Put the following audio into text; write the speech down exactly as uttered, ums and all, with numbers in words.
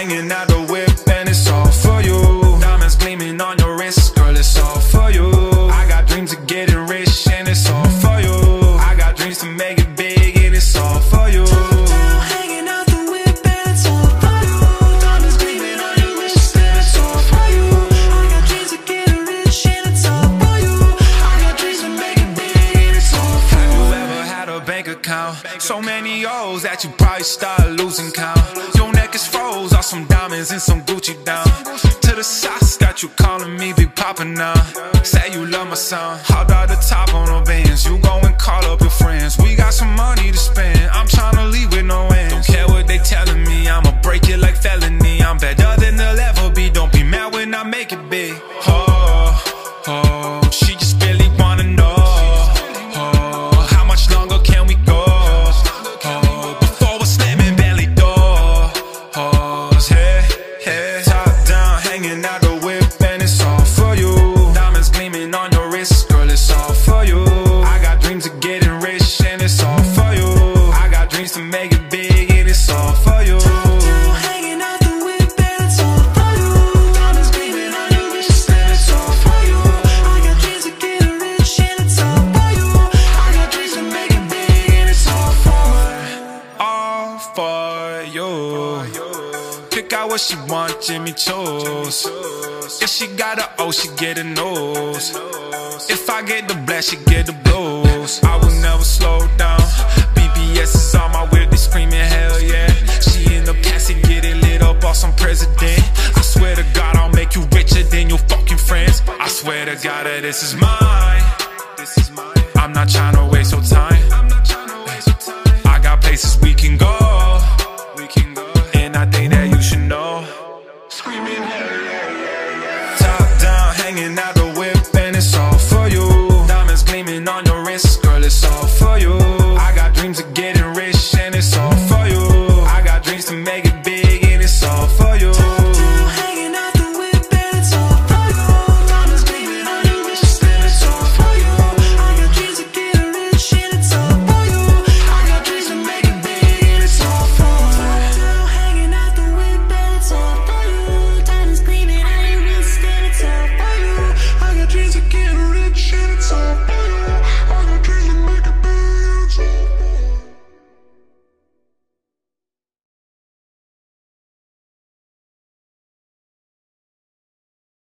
hanging out the whip, and it's all for you. Diamonds gleaming on your wrist, girl, it's all for you. I got dreams of getting rich, and it's all for you. I got dreams to make it big, and it's all for you. Hanging out the whip, and it's all for you. Diamonds gleaming on your wrist, and it's all for you. I got dreams of getting rich, and it's all for you. I got dreams to make it big, and it's all for you. Have you ever had a bank account? So many O's that you probably start losing count. Your neck is froze, all some diamonds and some Gucci down. To the socks, got you calling me Big Papa now. Say you love my son, hop out the top on a Benz. You go and call up your friends, we got some money to spend. I'm tryna leave with no ends. Don't care what they telling me, I'ma break it like felony. I'm better than they'll ever be, don't be mad when I make it big. Oh, oh, she just really wanna know, oh, how much longer can we go? Oh, before we're slamming belly doors, hey, hey. Top down, hanging out the whip, and it's all for you. Diamonds gleaming on your wrist, girl, it's all for you. I got dreams of getting rich, and it's all for you. I got dreams to make it big, and it's all for you. Hanging out the whip, and it's all for you. Diamonds gleaming on your wrist, and it's all for you. I got dreams of getting rich, and it's all for you. I got dreams to make it big, and it's all for All for you. Pick out what she want, Jimmy choose. If she got a O, she get a nose. If I get the black, she get the blues. I will never slow down. B B S is on my whip, they screaming hell yeah. She in the past and get it lit up off some president. I swear to God, I'll make you richer than your fucking friends. I swear to God that this is mine. This is mine.